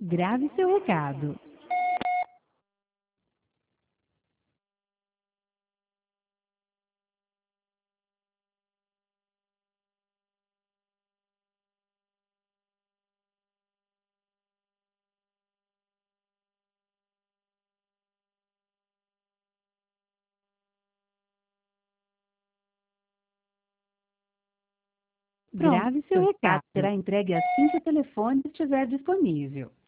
Grave seu recado. Pronto, Grave seu recado. Será entregue assim que o telefone estiver disponível.